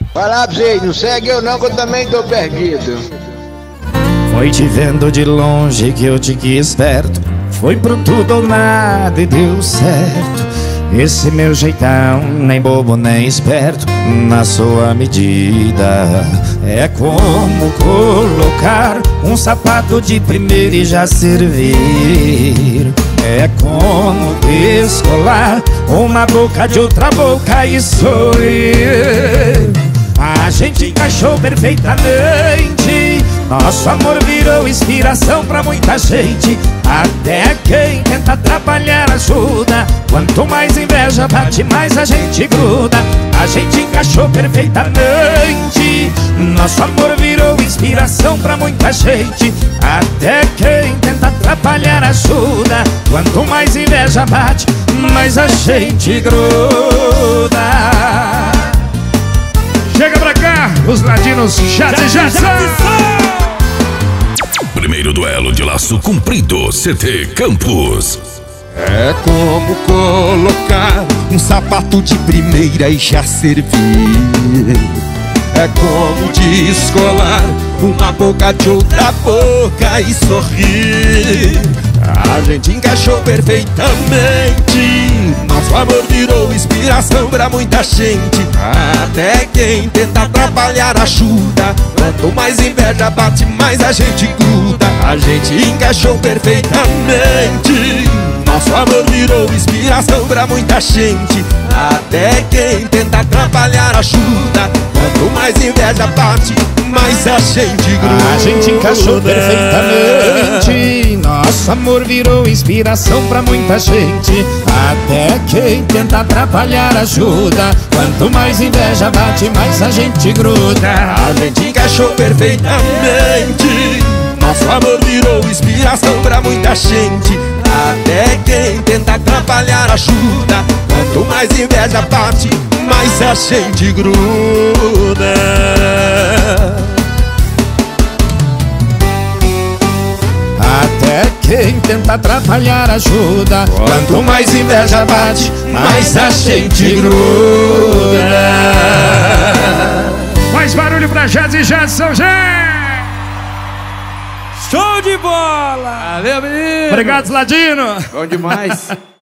Falar pra vocês, não segue eu não, que eu também tô perdido. Foi te vendo de longe que eu te quis perto. Foi pro tudo ou nada e deu certo. Esse meu jeitão, nem bobo nem esperto, na sua medida. É como colocar um sapato de primeira e já servir. É como descolar uma boca de outra boca e sorrir. A gente encaixou perfeitamente. Nosso amor virou inspiração pra muita gente. Até quem tenta atrapalhar ajuda. Quanto mais inveja bate, mais a gente gruda. A gente encaixou perfeitamente. Nosso amor virou inspiração pra muita gente. Até quem tenta atrapalhar ajuda. Quanto mais inveja bate, mais a gente gruda. Chega pra cá, os ladinos Jazz e Jason. Primeiro duelo de laço comprido, CT Campos. É como colocar um sapato de primeira e já servir. É como descolar uma boca de outra boca e sorrir. A gente encaixou perfeitamente. Nosso amor virou inspiração pra muita gente. Até quem tenta atrapalhar ajuda. Quanto mais inveja bate, mais a gente gruda. A gente encaixou perfeitamente. Nosso amor virou inspiração pra muita gente. Até quem tenta atrapalhar ajuda. Quanto mais inveja bate, mais a gente gruda. A gente encaixou perfeitamente. Nosso amor virou inspiração pra muita gente. Até quem tenta atrapalhar ajuda. Quanto mais inveja bate, mais a gente gruda. A gente encaixou perfeitamente. Nosso amor virou inspiração pra muita gente. Até quem tenta atrapalhar ajuda. Quanto mais inveja bate, mais a gente gruda. Até quem tenta atrapalhar ajuda. Quanto mais inveja bate, mais a gente gruda. Mais barulho pra Jazz e Jason, gente! Show de bola! Valeu, menino! Obrigado, Ladino! Bom demais!